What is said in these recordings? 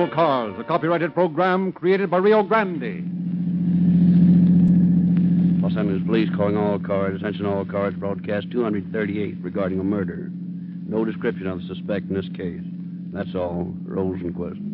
All Cars, a copyrighted program created by Rio Grande. Los Angeles Police calling all cars. Attention all cars. Broadcast 238 regarding a murder. No description of the suspect in this case. That's all. Rosenquist.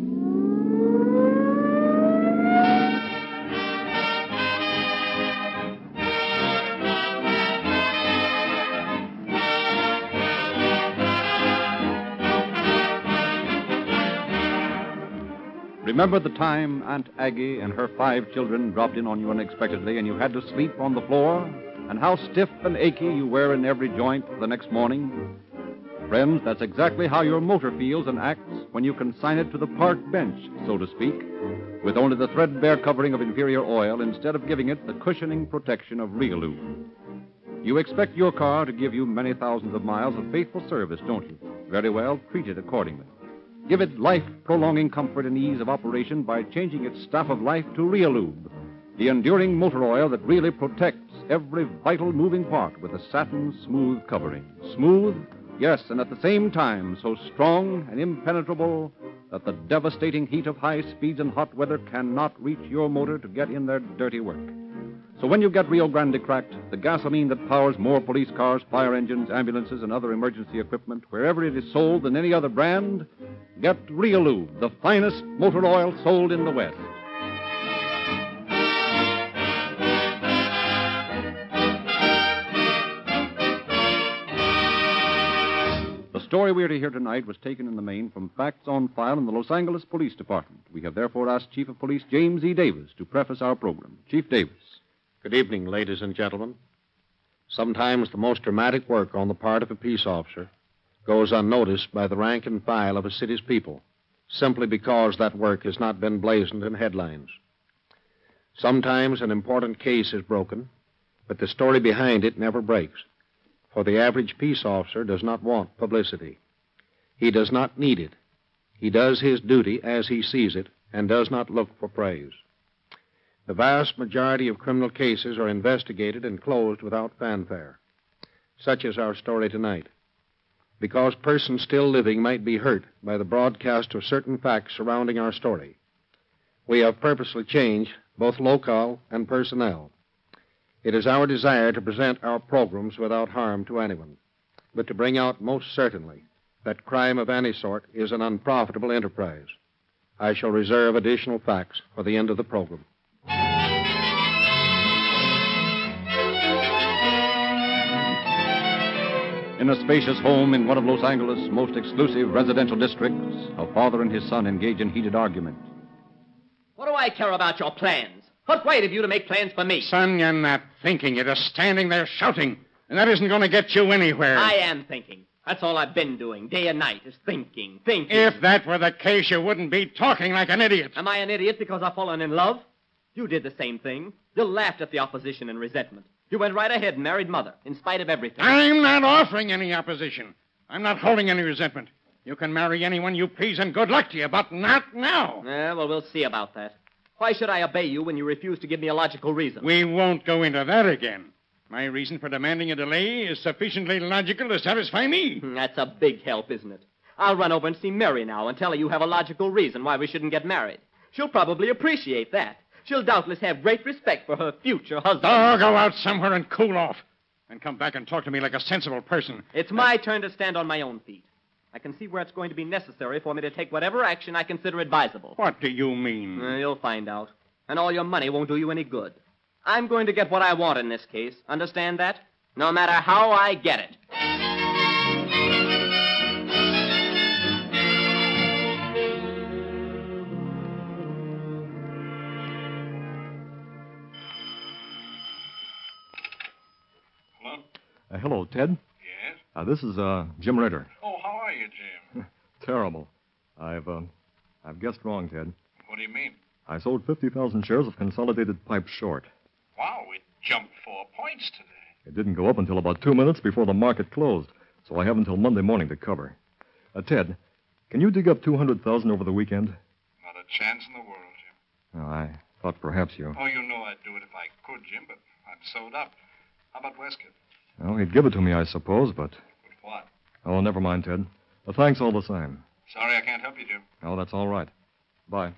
Remember the time Aunt Aggie and her 5 children dropped in on you unexpectedly and you had to sleep on the floor? And how stiff and achy you were in every joint the next morning? Friends, that's exactly how your motor feels and acts when you consign it to the park bench, so to speak, with only the threadbare covering of inferior oil instead of giving it the cushioning protection of Realube. You expect your car to give you many thousands of miles of faithful service, don't you? Very well, treat it accordingly. Give it life-prolonging comfort and ease of operation by changing its staff of life to Realube, the enduring motor oil that really protects every vital moving part with a satin-smooth covering. Smooth, yes, and at the same time so strong and impenetrable that the devastating heat of high speeds and hot weather cannot reach your motor to get in their dirty work. So when you get Rio Grande cracked, the gasoline that powers more police cars, fire engines, ambulances, and other emergency equipment, wherever it is sold than any other brand, get Realube, the finest motor oil sold in the West. The story we are to hear tonight was taken in the main from facts on file in the Los Angeles Police Department. We have therefore asked Chief of Police James E. Davis to preface our program. Chief Davis. Good evening, ladies and gentlemen. Sometimes the most dramatic work on the part of a peace officer goes unnoticed by the rank and file of a city's people, simply because that work has not been blazoned in headlines. Sometimes an important case is broken, but the story behind it never breaks, for the average peace officer does not want publicity. He does not need it. He does his duty as he sees it and does not look for praise. The vast majority of criminal cases are investigated and closed without fanfare. Such is our story tonight. Because persons still living might be hurt by the broadcast of certain facts surrounding our story, we have purposely changed both locale and personnel. It is our desire to present our programs without harm to anyone, but to bring out most certainly that crime of any sort is an unprofitable enterprise. I shall reserve additional facts for the end of the program. In a spacious home in one of Los Angeles' most exclusive residential districts, a father and his son engage in heated argument. What do I care about your plans? What right have you to make plans for me? Son, you're not thinking. You're just standing there shouting. And that isn't going to get you anywhere. I am thinking. That's all I've been doing, day and night, is thinking. If that were the case, you wouldn't be talking like an idiot. Am I an idiot because I've fallen in love? You did the same thing. You laughed at the opposition and resentment. You went right ahead and married Mother, in spite of everything. I'm not offering any opposition. I'm not holding any resentment. You can marry anyone you please, and good luck to you, but not now. Well, we'll see about that. Why should I obey you when you refuse to give me a logical reason? We won't go into that again. My reason for demanding a delay is sufficiently logical to satisfy me. That's a big help, isn't it? I'll run over and see Mary now and tell her you have a logical reason why we shouldn't get married. She'll probably appreciate that. She'll doubtless have great respect for her future husband. Oh, go out somewhere and cool off. And come back and talk to me like a sensible person. It's my turn to stand on my own feet. I can see where it's going to be necessary for me to take whatever action I consider advisable. What do you mean? You'll find out. And all your money won't do you any good. I'm going to get what I want in this case. Understand that? No matter how I get it. Hello, Ted. Yes? This is Jim Ritter. Oh, how are you, Jim? Terrible. I've guessed wrong, Ted. What do you mean? I sold 50,000 shares of Consolidated Pipe short. Wow, it jumped 4 points today. It didn't go up until about 2 minutes before the market closed, so I have until Monday morning to cover. Ted, can you dig up 200,000 over the weekend? Not a chance in the world, Jim. Oh, I thought perhaps you... Oh, you know I'd do it if I could, Jim, but I'm sewed up. How about Westcott? Well, he'd give it to me, I suppose, but... But what? Oh, never mind, Ted. Thanks all the same. Sorry I can't help you, Jim. Oh, that's all right. Bye.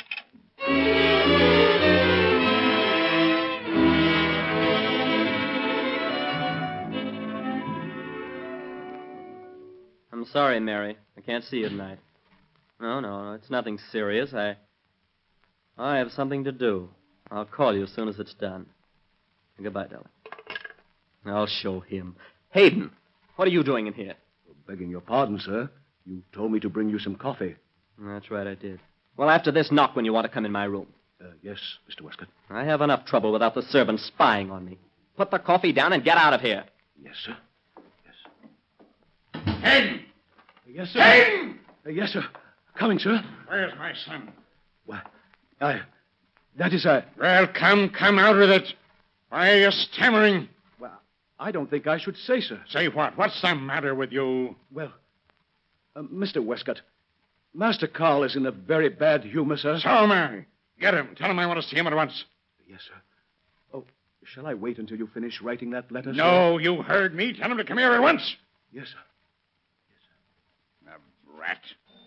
I'm sorry, Mary. I can't see you tonight. No, it's nothing serious. I have something to do. I'll call you as soon as it's done. Goodbye, darling. I'll show him. Hayden, what are you doing in here? Begging your pardon, sir. You told me to bring you some coffee. That's right, I did. Well, after this, knock when you want to come in my room. Yes, Mr. Westcott. I have enough trouble without the servants spying on me. Put the coffee down and get out of here. Yes, sir. Yes. Hayden! Yes, sir. Hayden! Yes, sir. Coming, sir. Where's my son? Why, that is, Well, come out with it. Why are you stammering? Well, I don't think I should say, sir. Say what? What's the matter with you? Well, Mr. Westcott, Master Carl is in a very bad humor, sir. So am I. Get him. Tell him I want to see him at once. Yes, sir. Oh, shall I wait until you finish writing that letter, sir? No, you heard me. Tell him to come here at once. Yes, sir. A brat.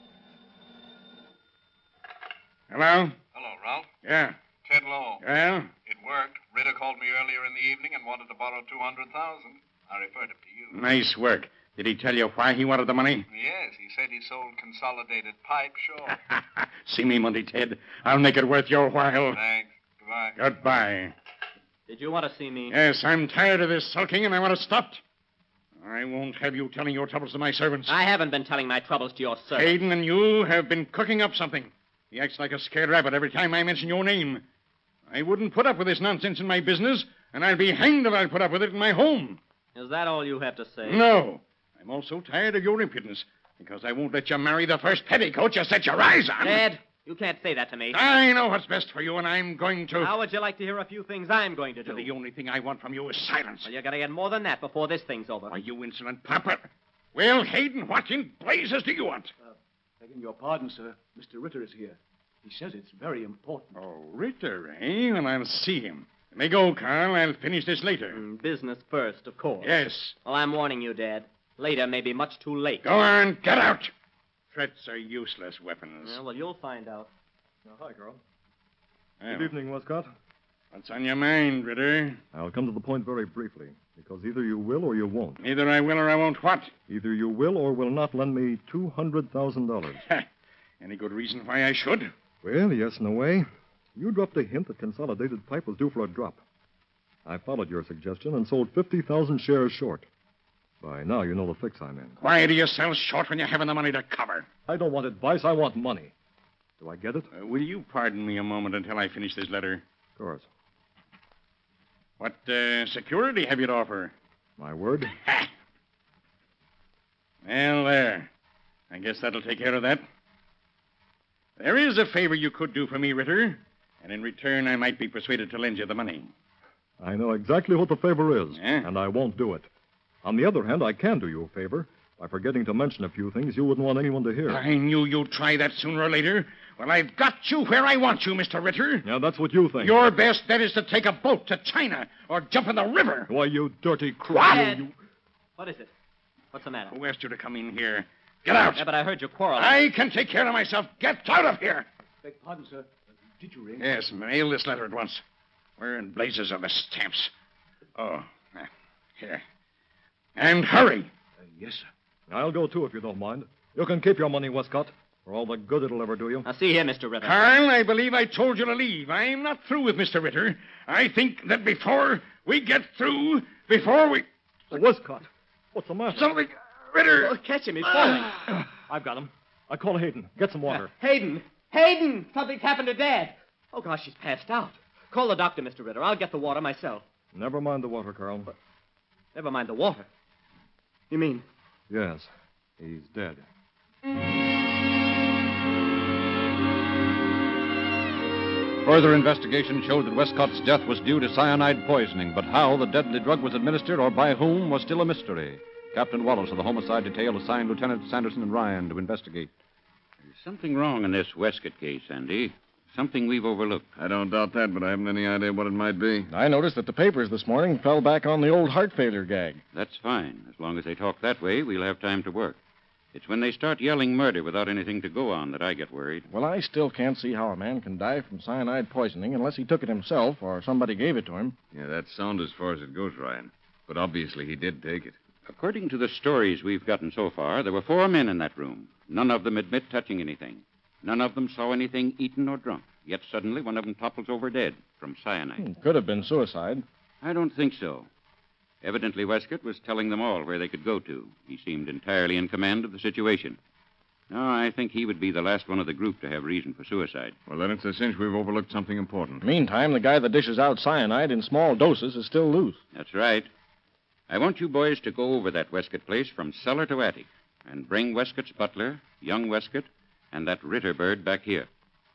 Hello? Hello, Ralph. Yeah. Ted Lowe. Well? It worked. Ritter called me earlier in the evening and wanted to borrow $200,000. I referred him to you. Nice work. Did he tell you why he wanted the money? Yes, he said he sold Consolidated Pipe, sure. See me Monday, Ted. I'll make it worth your while. Thanks. Goodbye. Goodbye. Did you want to see me? Yes, I'm tired of this sulking, and I want it stopped. I won't have you telling your troubles to my servants. I haven't been telling my troubles to your servant. Hayden and you have been cooking up something. He acts like a scared rabbit every time I mention your name. I wouldn't put up with this nonsense in my business, and I'll be hanged if I'll put up with it in my home. Is that all you have to say? No. I'm also tired of your impudence, because I won't let you marry the first petticoat you set your eyes on. Dad, you can't say that to me. I know what's best for you, and I'm going to. How would you like to hear a few things I'm going to do? The only thing I want from you is silence. Well, you gotta get more than that before this thing's over. Why, you insolent papa. Well, Hayden, what in blazes do you want? Begging your pardon, sir. Mr. Ritter is here. He says it's very important. Oh, Ritter, eh? Well, I'll see him. Let me go, Carl. I'll finish this later. Business first, of course. Yes. Well, I'm warning you, Dad. Later may be much too late. Go on, get out. Threats are useless weapons. Yeah, well, you'll find out. Hi, Carl. Well, Good evening, Westcott. what's on your mind, Ritter? I'll come to the point very briefly, because either you will or you won't. Either I will or I won't what? Either you will or will not lend me $200,000. Any good reason why I should? Well, yes, in a way. You dropped a hint that Consolidated Pipe was due for a drop. I followed your suggestion and sold 50,000 shares short. By now, you know the fix I'm in. Why do you sell short when you haven't the money to cover? I don't want advice. I want money. Do I get it? Will you pardon me a moment until I finish this letter? Of course. What security have you to offer? My word. Ha! Well, there. I guess that'll take care of that. There is a favor you could do for me, Ritter, and in return I might be persuaded to lend you the money. I know exactly what the favor is, Yeah? and I won't do it. On the other hand, I can do you a favor by forgetting to mention a few things you wouldn't want anyone to hear. I knew you'd try that sooner or later. Well, I've got you where I want you, Mr. Ritter. Yeah, that's what you think. Your best bet is to take a boat to China or jump in the river. Why, you dirty crook. What? Dad, what is it? What's the matter? Who asked you to come in here? Get out. Yeah, but I heard you quarreling. I can take care of myself. Get out of here. Beg pardon, sir. Did you ring? Yes, mail this letter at once. Where in blazes are the stamps? Oh, here. And hurry. Yes, sir. I'll go, too, if you don't mind. You can keep your money, Westcott, for all the good it'll ever do you. Now, see here, Mr. Ritter. Carl, I believe I told you to leave. I'm not through with Mr. Ritter. I think that before we get through, Westcott, what's the matter? Something... Ritter! Oh, catch him. He's falling. I've got him. I call Hayden. Get some water. Hayden! Hayden! Something's happened to Dad. Oh, gosh, she's passed out. Call the doctor, Mr. Ritter. I'll get the water myself. Never mind the water, Carl. Never mind the water. You mean? Yes, he's dead. Further investigation showed that Westcott's death was due to cyanide poisoning, but how the deadly drug was administered or by whom was still a mystery. Captain Wallace of the Homicide Detail assigned Lieutenants Sanderson and Ryan to investigate. There's something wrong in this Westcott case, Andy. Something we've overlooked. I don't doubt that, but I haven't any idea what it might be. I noticed that the papers this morning fell back on the old heart failure gag. That's fine. As long as they talk that way, we'll have time to work. It's when they start yelling murder without anything to go on that I get worried. Well, I still can't see how a man can die from cyanide poisoning unless he took it himself or somebody gave it to him. Yeah, that's sound as far as it goes, Ryan. But obviously he did take it. According to the stories we've gotten so far, there were 4 men in that room. None of them admit touching anything. None of them saw anything eaten or drunk. Yet suddenly one of them topples over dead from cyanide. Could have been suicide. I don't think so. Evidently, Westcott was telling them all where they could go to. He seemed entirely in command of the situation. No, I think he would be the last one of the group to have reason for suicide. Well, then it's a cinch we've overlooked something important. Meantime, the guy that dishes out cyanide in small doses is still loose. That's right. I want you boys to go over that Westcott place from cellar to attic and bring Westcott's butler, young Westcott, and that Ritter bird back here.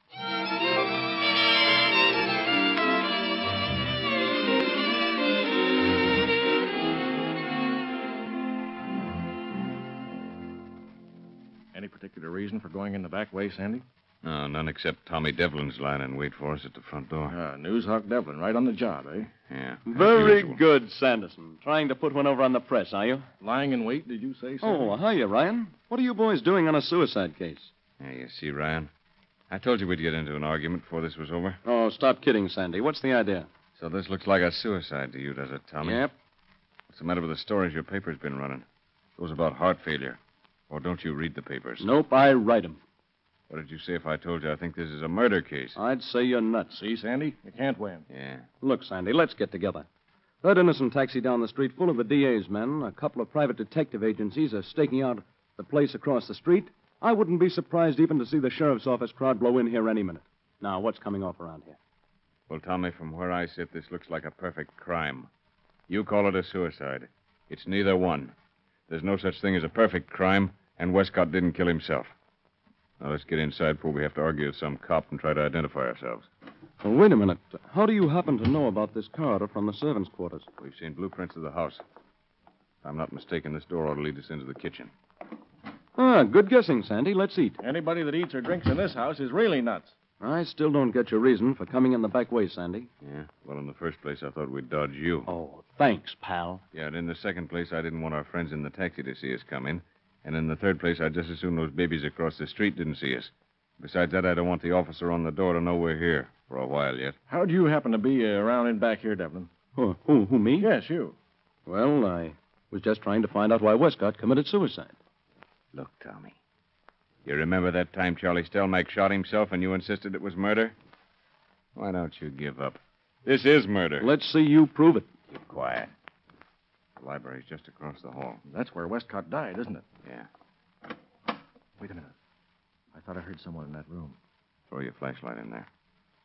Any particular reason for going in the back way, Sandy? No, none except Tommy Devlin's lying in wait for us at the front door. Newshawk Devlin, right on the job, eh? Yeah. Very good, Sanderson. Trying to put one over on the press, are you? Lying in wait, did you say, Sandy? Oh, hiya, Ryan. What are you boys doing on a suicide case? Yeah, you see, Ryan. I told you we'd get into an argument before this was over. Oh, stop kidding, Sandy. What's the idea? So this looks like a suicide to you, does it, Tommy? Yep. What's the matter with the stories your paper's been running? Those about heart failure. Or don't you read the papers? Nope, I write 'em. What did you say if I told you I think this is a murder case? I'd say you're nuts. See, Sandy? You can't win. Yeah. Look, Sandy, let's get together. That innocent taxi down the street full of the DA's men, a couple of private detective agencies are staking out the place across the street. I wouldn't be surprised even to see the sheriff's office crowd blow in here any minute. Now, what's coming off around here? Well, Tommy, from where I sit, this looks like a perfect crime. You call it a suicide. It's neither one. There's no such thing as a perfect crime, and Westcott didn't kill himself. Now, let's get inside before we have to argue with some cop and try to identify ourselves. Well, wait a minute. How do you happen to know about this corridor from the servants' quarters? We've seen blueprints of the house. If I'm not mistaken, this door ought to lead us into the kitchen. Ah, good guessing, Sandy. Let's eat. Anybody that eats or drinks in this house is really nuts. I still don't get your reason for coming in the back way, Sandy. Yeah? Well, in the first place, I thought we'd dodge you. Oh, thanks, pal. Yeah, and in the second place, I didn't want our friends in the taxi to see us come in. And in the third place, I'd just as soon those babies across the street didn't see us. Besides that, I don't want the officer on the door to know we're here for a while yet. How'd you happen to be around in back here, Devlin? Who, me? Yes, you. Well, I was just trying to find out why Westcott committed suicide. Look, Tommy. You remember that time Charlie Stelmach shot himself and you insisted it was murder? Why don't you give up? This is murder. Let's see you prove it. Keep quiet. The library's just across the hall. That's where Westcott died, isn't it? Yeah. Wait a minute. I thought I heard someone in that room. Throw your flashlight in there.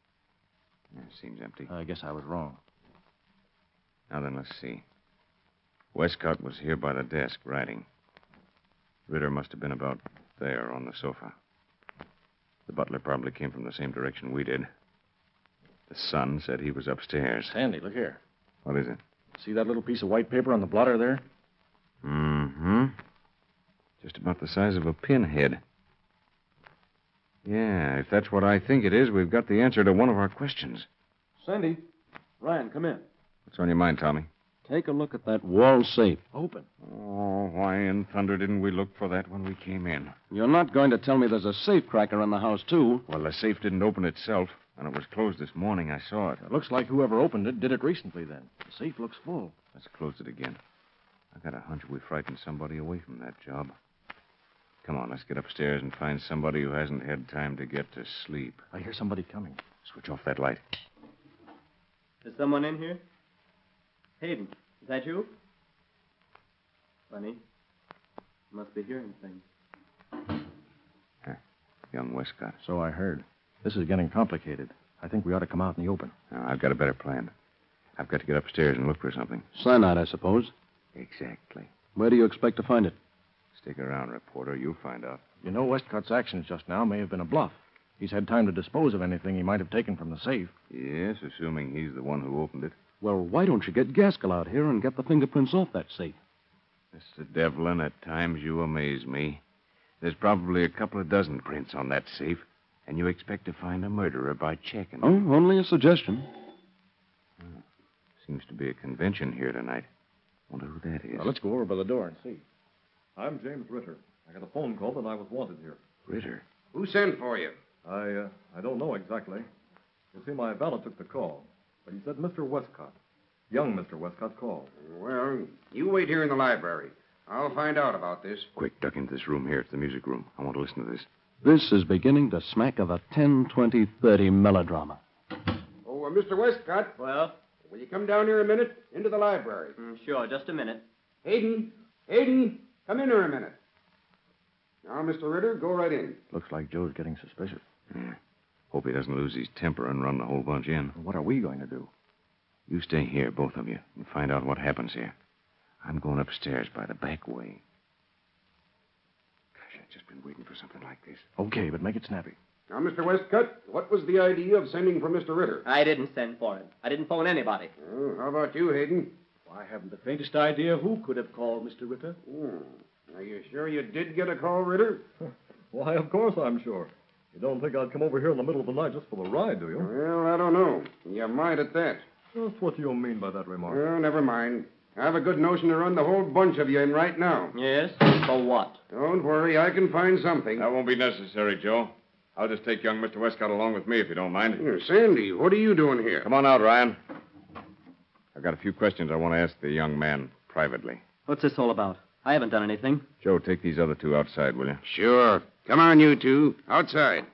Yeah, seems empty. I guess I was wrong. Now then, let's see. Westcott was here by the desk, writing. Ritter must have been about there on the sofa. The butler probably came from the same direction we did. The son said he was upstairs. Sandy, look here. What is it? See that little piece of white paper on the blotter there? Mm-hmm. Just about the size of a pinhead. Yeah, if that's what I think it is, we've got the answer to one of our questions. Sandy. Ryan, come in. What's on your mind, Tommy? Take a look at that wall safe. Open. Oh, why in thunder didn't we look for that when we came in? You're not going to tell me there's a safe cracker in the house, too. Well, the safe didn't open itself, and it was closed this morning. I saw it. It looks like whoever opened it did it recently, then. The safe looks full. Let's close it again. I got a hunch we frightened somebody away from that job. Come on, let's get upstairs and find somebody who hasn't had time to get to sleep. I hear somebody coming. Switch off that light. Is someone in here? Hayden, is that you? Funny. You must be hearing things. Young Westcott. So I heard. This is getting complicated. I think we ought to come out in the open. Now, I've got a better plan. I've got to get upstairs and look for something. Cyanide, I suppose. Exactly. Where do you expect to find it? Stick around, reporter. You'll find out. You know, Westcott's actions just now may have been a bluff. He's had time to dispose of anything he might have taken from the safe. Yes, assuming he's the one who opened it. Well, why don't you get Gaskell out here and get the fingerprints off that safe? Mr. Devlin, at times you amaze me. There's probably a couple of dozen prints on that safe, and you expect to find a murderer by checking. Oh, only a suggestion. Seems to be a convention here tonight. Wonder who that is. Now, let's go over by the door and see. I'm James Ritter. I got a phone call that I was wanted here. Ritter. Who sent for you? I don't know exactly. You see, my valet took the call, but he said Mr. Westcott, young Mr. Westcott, called. Well, you wait here in the library. I'll find out about this. Quick, duck into this room here. It's the music room. I want to listen to this. This is beginning to smack of a 10, 20, 30 melodrama. Oh, Mr. Westcott. Well? Will you come down here a minute? Into the library. Sure, just a minute. Hayden, come in here a minute. Now, Mr. Ritter, go right in. Looks like Joe's getting suspicious. Yeah. Hope he doesn't lose his temper and run the whole bunch in. What are we going to do? You stay here, both of you, and find out what happens here. I'm going upstairs by the back way. Gosh, I've just been waiting for something like this. Okay, but make it snappy. Now, Mr. Westcott, what was the idea of sending for Mr. Ritter? I didn't send for him. I didn't phone anybody. Oh, how about you, Hayden? I haven't the faintest idea who could have called Mr. Ritter. Are you sure you did get a call, Ritter? Why, of course I'm sure. You don't think I'd come over here in the middle of the night just for the ride, do you? Well, I don't know. You might at that. Just what do you mean by that remark? Well, never mind. I have a good notion to run the whole bunch of you in right now. Yes? For what? Don't worry, I can find something. That won't be necessary, Joe. I'll just take young Mr. Westcott along with me if you don't mind. Here, Sandy, what are you doing here? Come on out, Ryan. I've got a few questions I want to ask the young man privately. What's this all about? I haven't done anything. Joe, take these other two outside, will you? Sure. Come on, you two. Outside.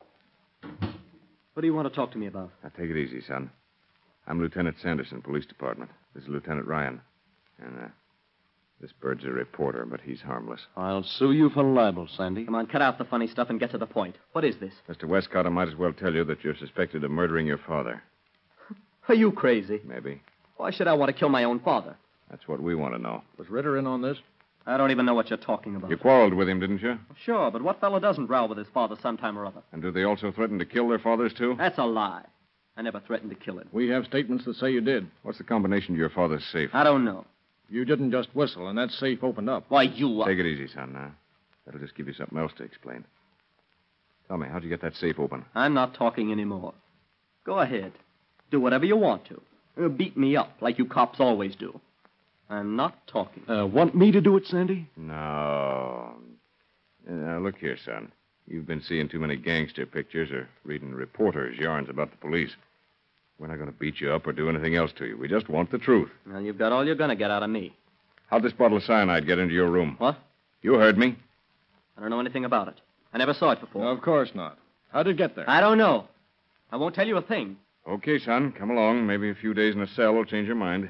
What do you want to talk to me about? Now, take it easy, son. I'm Lieutenant Sanderson, Police Department. This is Lieutenant Ryan. And, this bird's a reporter, but he's harmless. I'll sue you for libel, Sandy. Come on, cut out the funny stuff and get to the point. What is this? Mr. Westcott, I might as well tell you that you're suspected of murdering your father. Are you crazy? Maybe. Why should I want to kill my own father? That's what we want to know. Was Ritter in on this? I don't even know what you're talking about. You quarreled with him, didn't you? Sure, but what fellow doesn't row with his father sometime or other? And do they also threaten to kill their fathers, too? That's a lie. I never threatened to kill him. We have statements that say you did. What's the combination to your father's safe? I don't know. You didn't just whistle, and that safe opened up. Why, you... Take it easy, son, now. That'll just give you something else to explain. Tell me, how'd you get that safe open? I'm not talking anymore. Go ahead. Do whatever you want to. Beat me up like you cops always do. I'm not talking. Want me to do it, Sandy? No. Now, look here, son. You've been seeing too many gangster pictures or reading reporters' yarns about the police. We're not going to beat you up or do anything else to you. We just want the truth. Well, you've got all you're going to get out of me. How'd this bottle of cyanide get into your room? What? You heard me. I don't know anything about it. I never saw it before. No, of course not. How'd it get there? I don't know. I won't tell you a thing. Okay, son. Come along. Maybe a few days in a cell will change your mind.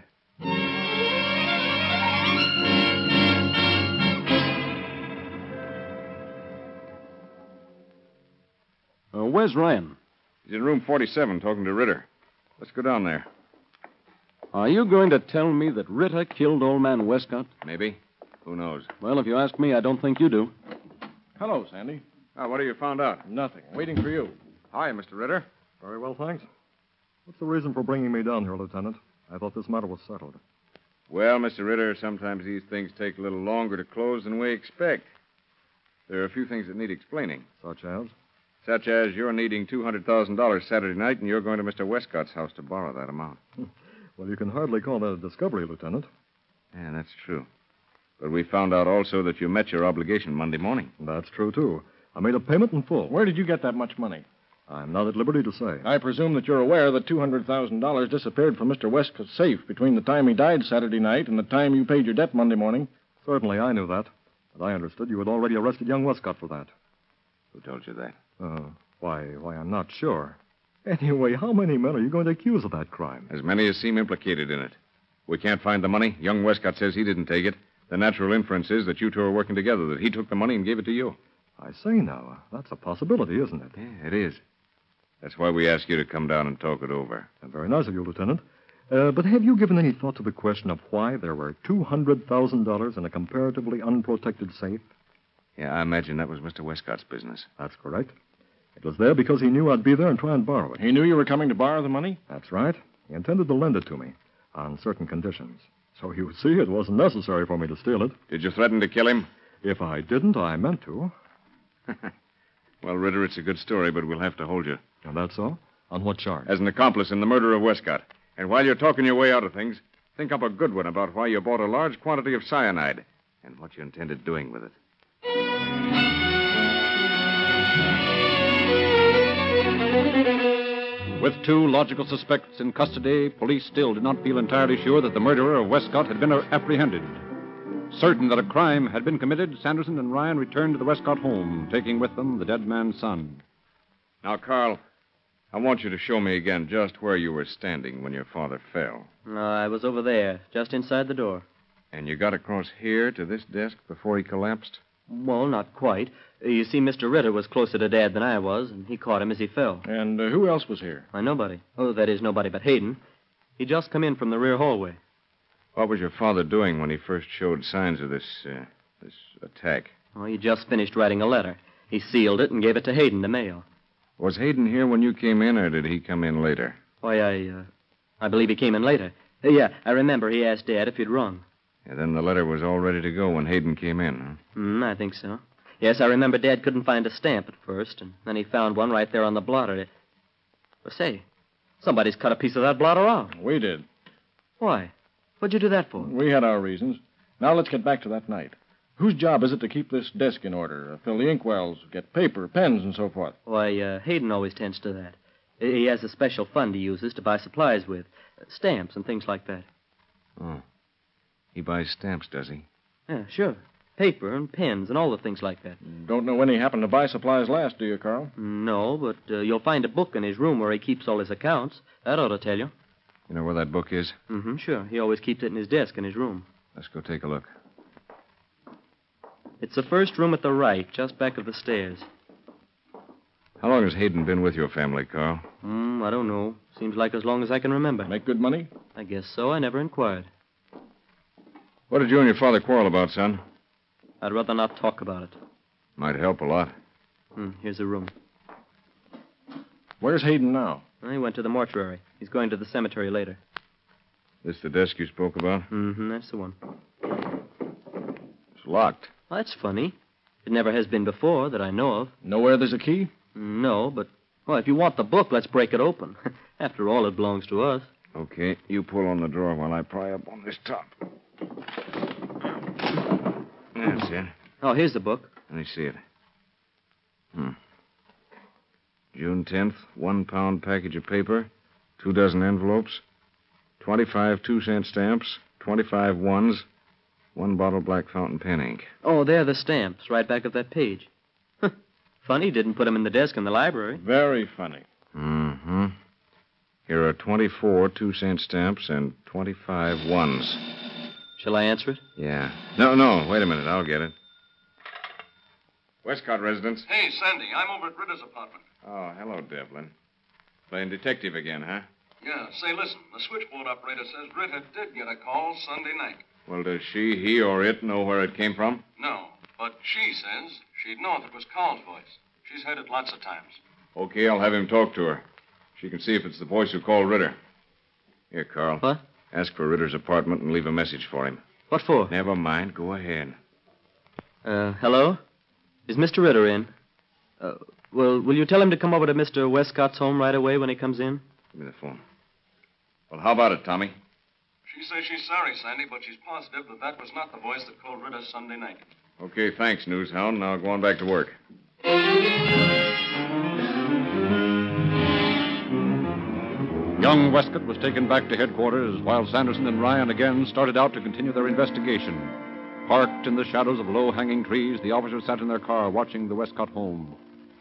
Where's Ryan? He's in room 47 talking to Ritter. Let's go down there. Are you going to tell me that Ritter killed old man Westcott? Maybe. Who knows? Well, if you ask me, I don't think you do. Hello, Sandy. Oh, what have you found out? Nothing. Waiting for you. Hi, Mr. Ritter. Very well, thanks. What's the reason for bringing me down here, Lieutenant? I thought this matter was settled. Well, Mr. Ritter, sometimes these things take a little longer to close than we expect. There are a few things that need explaining. Such as? Such as you're needing $200,000 Saturday night, and you're going to Mr. Westcott's house to borrow that amount. Well, you can hardly call that a discovery, Lieutenant. Yeah, that's true. But we found out also that you met your obligation Monday morning. That's true, too. I made a payment in full. Where did you get that much money? I'm not at liberty to say. I presume that you're aware that $200,000 disappeared from Mr. Westcott's safe between the time he died Saturday night and the time you paid your debt Monday morning. Certainly, I knew that. But I understood you had already arrested young Westcott for that. Who told you that? Why, I'm not sure. Anyway, how many men are you going to accuse of that crime? As many as seem implicated in it. We can't find the money. Young Westcott says he didn't take it. The natural inference is that you two are working together, that he took the money and gave it to you. I say now, that's a possibility, isn't it? Yeah, it is. That's why we asked you to come down and talk it over. Very nice of you, Lieutenant. But have you given any thought to the question of why there were $200,000 in a comparatively unprotected safe? Yeah, I imagine that was Mr. Westcott's business. That's correct. It was there because he knew I'd be there and try and borrow it. He knew you were coming to borrow the money? That's right. He intended to lend it to me on certain conditions. So you see, it wasn't necessary for me to steal it. Did you threaten to kill him? If I didn't, I meant to. Well, Ritter, it's a good story, but we'll have to hold you. And that's all? On what charge? As an accomplice in the murder of Westcott. And while you're talking your way out of things, think up a good one about why you bought a large quantity of cyanide and what you intended doing with it. With two logical suspects in custody, police still did not feel entirely sure that the murderer of Westcott had been apprehended. Certain that a crime had been committed, Sanderson and Ryan returned to the Westcott home, taking with them the dead man's son. Now, Carl, I want you to show me again just where you were standing when your father fell. No, I was over there, just inside the door. And you got across here to this desk before he collapsed? Well, not quite. You see, Mr. Ritter was closer to Dad than I was, and he caught him as he fell. And who else was here? Why, nobody. Oh, that is, nobody but Hayden. He just come in from the rear hallway. What was your father doing when he first showed signs of this attack? Oh, he just finished writing a letter. He sealed it and gave it to Hayden to mail. Was Hayden here when you came in, or did he come in later? Why, I believe he came in later. Yeah, I remember he asked Dad if he'd rung. And then the letter was all ready to go when Hayden came in, huh? I think so. Yes, I remember Dad couldn't find a stamp at first, and then he found one right there on the blotter. Well, say, somebody's cut a piece of that blotter out. We did. Why? What'd you do that for? We had our reasons. Now let's get back to that night. Whose job is it to keep this desk in order, fill the inkwells, get paper, pens, and so forth? Why, Hayden always tends to that. He has a special fund he uses to buy supplies with, stamps and things like that. Oh. He buys stamps, does he? Yeah, sure. Paper and pens and all the things like that. Don't know when he happened to buy supplies last, do you, Carl? No, but you'll find a book in his room where he keeps all his accounts. That ought to tell you. You know where that book is? Mm-hmm, sure. He always keeps it in his desk in his room. Let's go take a look. It's the first room at the right, just back of the stairs. How long has Hayden been with your family, Carl? I don't know. Seems like as long as I can remember. Make good money? I guess so. I never inquired. What did you and your father quarrel about, son? I'd rather not talk about it. Might help a lot. Here's the room. Where's Hayden now? He went to the mortuary. He's going to the cemetery later. This the desk you spoke about? That's the one. It's locked. Well, that's funny. It never has been before that I know of. Know where there's a key? No, but, well, if you want the book, let's break it open. After all, it belongs to us. Okay, you pull on the drawer while I pry up on this top. That's it. Oh, here's the book. Let me see it. June 10th, 1 pound package of paper, 2 dozen envelopes, 25 2-cent stamps, 25 ones, 1 bottle black fountain pen ink. Oh, there the stamps, right back of that page. Funny, didn't put them in the desk in the library. Very funny. Mm-hmm. Here are 24 2-cent stamps and 25 ones. Shall I answer it? Yeah. No, wait a minute. I'll get it. Westcott residence. Hey, Sandy, I'm over at Ritter's apartment. Oh, hello, Devlin. Playing detective again, huh? Yeah, say, listen, the switchboard operator says Ritter did get a call Sunday night. Well, does she, he, or it know where it came from? No, but she says she'd know if it was Carl's voice. She's heard it lots of times. Okay, I'll have him talk to her. She can see if it's the voice who called Ritter. Here, Carl. What? Ask for Ritter's apartment and leave a message for him. What for? Never mind. Go ahead. Hello? Is Mr. Ritter in? Well, will you tell him to come over to Mr. Westcott's home right away when he comes in? Give me the phone. Well, how about it, Tommy? She says she's sorry, Sandy, but she's positive that was not the voice that called Ritter Sunday night. Okay, thanks, Newshound. Now go on back to work. Young Westcott was taken back to headquarters while Sanderson and Ryan again started out to continue their investigation. Parked in the shadows of low-hanging trees, the officers sat in their car watching the Westcott home.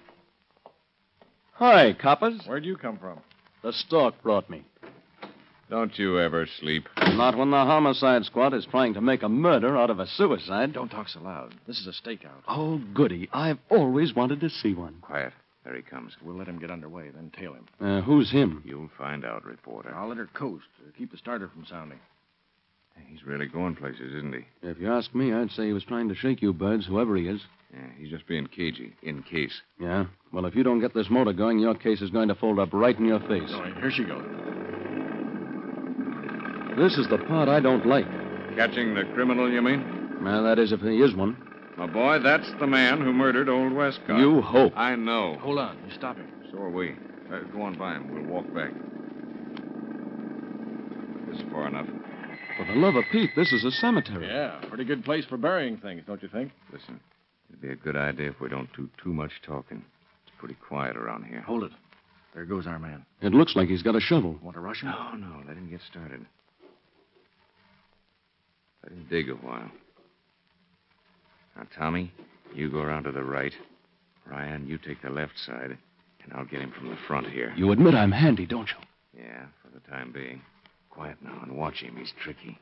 Hi, coppers. Where'd you come from? The stork brought me. Don't you ever sleep. Not when the homicide squad is trying to make a murder out of a suicide. Don't talk so loud. This is a stakeout. Oh, goody. I've always wanted to see one. Quiet. There he comes. We'll let him get underway, then tail him. Who's him? You'll find out, reporter. I'll let her coast. Keep the starter from sounding. He's really going places, isn't he? If you ask me, I'd say he was trying to shake you birds, whoever he is. Yeah, he's just being cagey, in case. Yeah? Well, if you don't get this motor going, your case is going to fold up right in your face. All right, here she goes. This is the part I don't like. Catching the criminal, you mean? Well, that is, if he is one. My boy, that's the man who murdered old Westcott. You hope. I know. Hold on. You stop him. So are we. Go on by him. We'll walk back. This is far enough. For the love of Pete, this is a cemetery. Yeah, pretty good place for burying things, don't you think? Listen, it'd be a good idea if we don't do too much talking. It's pretty quiet around here. Hold it. There goes our man. It looks like he's got a shovel. Want to rush him? No. Let him get started. Let him dig a while. Now, Tommy, you go around to the right. Ryan, you take the left side, and I'll get him from the front here. You admit I'm handy, don't you? Yeah, for the time being. Quiet now and watch him. He's tricky.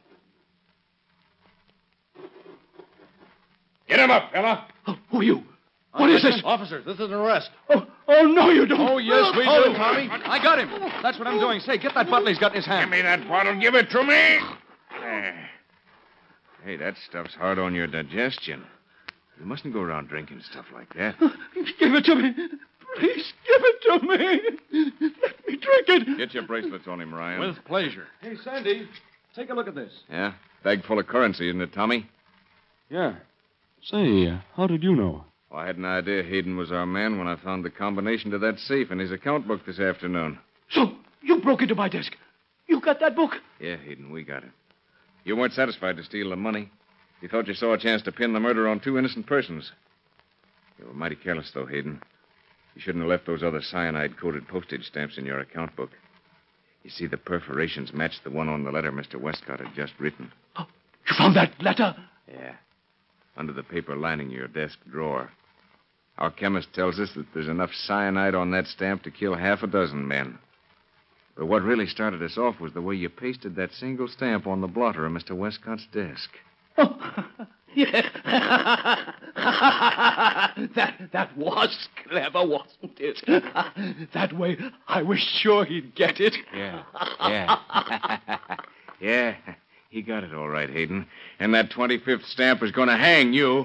Get him up, fella. Oh, who are you? What is this? Officers, this is an arrest. Oh, no, you don't. Oh, yes, we Hold do, him, Tommy. I got him. That's what I'm doing. Say, get that bottle he's got in his hand. Give me that bottle. Give it to me. There. Hey, that stuff's hard on your digestion. You mustn't go around drinking stuff like that. Give it to me. Please, give it to me. Let me drink it. Get your bracelets on him, Ryan. With pleasure. Hey, Sandy, take a look at this. Yeah? Bag full of currency, isn't it, Tommy? Yeah. Say, how did you know? Well, I had an idea Hayden was our man when I found the combination to that safe in his account book this afternoon. So, you broke into my desk. You got that book? Yeah, Hayden, we got it. You weren't satisfied to steal the money. You thought you saw a chance to pin the murder on two innocent persons. You were mighty careless, though, Hayden. You shouldn't have left those other cyanide-coated postage stamps in your account book. You see, the perforations matched the one on the letter Mr. Westcott had just written. Oh, you found that letter? Yeah. Under the paper lining your desk drawer. Our chemist tells us that there's enough cyanide on that stamp to kill half a dozen men. But what really started us off was the way you pasted that single stamp on the blotter of Mr. Westcott's desk. Oh, yeah. that was clever, wasn't it? That way, I was sure he'd get it. Yeah. Yeah, he got it all right, Hayden. And that 25th stamp is going to hang you.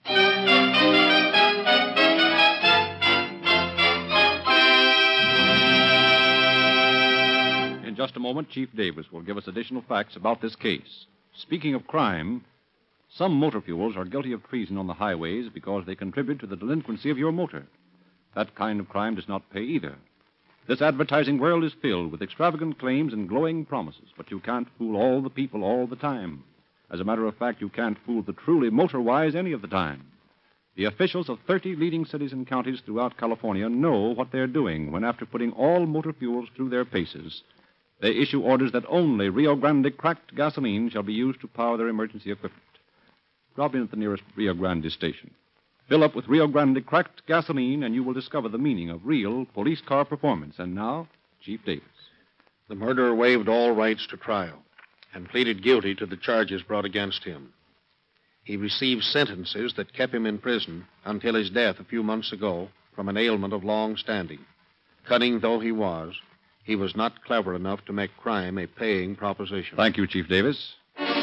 In just a moment, Chief Davis will give us additional facts about this case. Speaking of crime, some motor fuels are guilty of treason on the highways because they contribute to the delinquency of your motor. That kind of crime does not pay either. This advertising world is filled with extravagant claims and glowing promises, but you can't fool all the people all the time. As a matter of fact, you can't fool the truly motor-wise any of the time. The officials of 30 leading cities and counties throughout California know what they're doing when, after putting all motor fuels through their paces, they issue orders that only Rio Grande cracked gasoline shall be used to power their emergency equipment. Drop in at the nearest Rio Grande station. Fill up with Rio Grande cracked gasoline, and you will discover the meaning of real police car performance. And now, Chief Davis. The murderer waived all rights to trial and pleaded guilty to the charges brought against him. He received sentences that kept him in prison until his death a few months ago from an ailment of long standing. Cunning though he was not clever enough to make crime a paying proposition. Thank you, Chief Davis.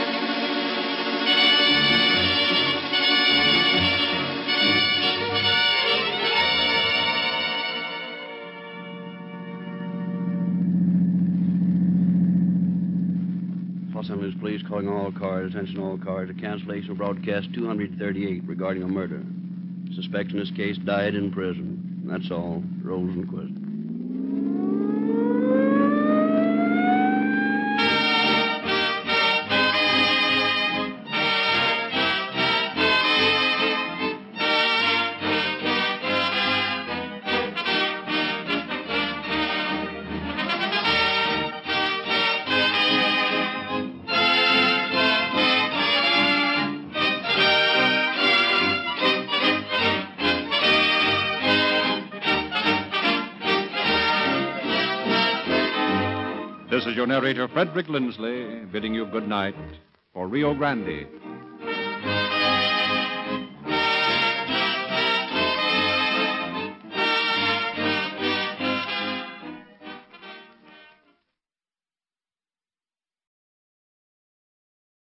Los Angeles Police calling all cars, attention all cars, a cancellation of broadcast 238 regarding a murder. Suspect in this case died in prison. That's all. Rosenquist. This is your narrator, Frederick Lindsley, bidding you good night for Rio Grande.